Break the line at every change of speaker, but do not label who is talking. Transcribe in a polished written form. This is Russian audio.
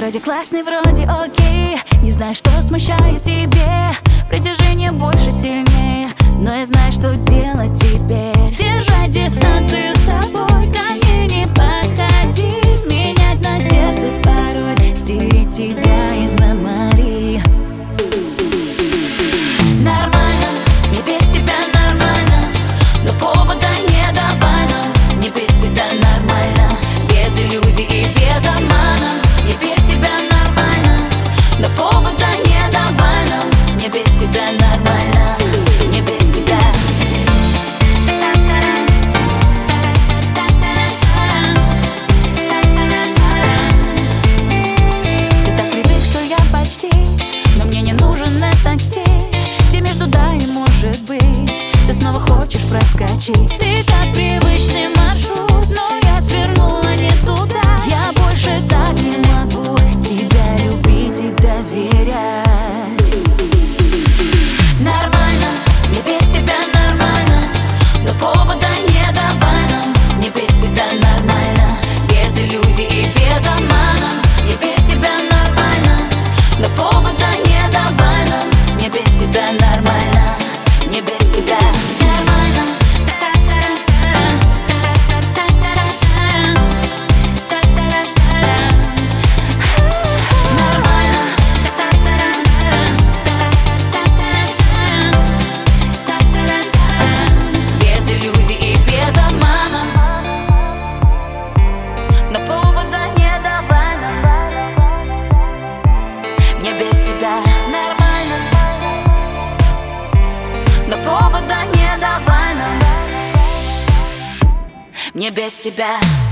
вроде классный, вроде окей. Не знаю, что смущает тебе. Притяжение больше, сильнее. Но я знаю, что делать теперь. Держать дистанцию с тобой, ко мне не подходи. Менять на сердце пароль, стереть тебя из мемории. Нормально, мне без тебя нормально. Но повода не давай нам. Мне без тебя нормально. Без иллюзий и без обмана. Мне без тебя нормально. Но повода не давай нам. Мне без тебя нормально. Мне без тебя. Ты так привык, что я почти. Но мне не нужен этот стиль, где между да и может быть ты снова хочешь проскочить. Ты как привычный маршрут, но я свернула не туда. Я больше так не могу тебя любить и доверять. Нормально, мне без тебя нормально. Но повода не давай нам. Мне без тебя нормально. Без иллюзий и без обмана. Мне без тебя нормально. Но повода не давай нам. Мне без тебя нормально. Не без тебя нормально. Без иллюзий и без обмана. Но повода не давай нам. Мне без тебя нормально. Но повода не давай нам. Мне без тебя.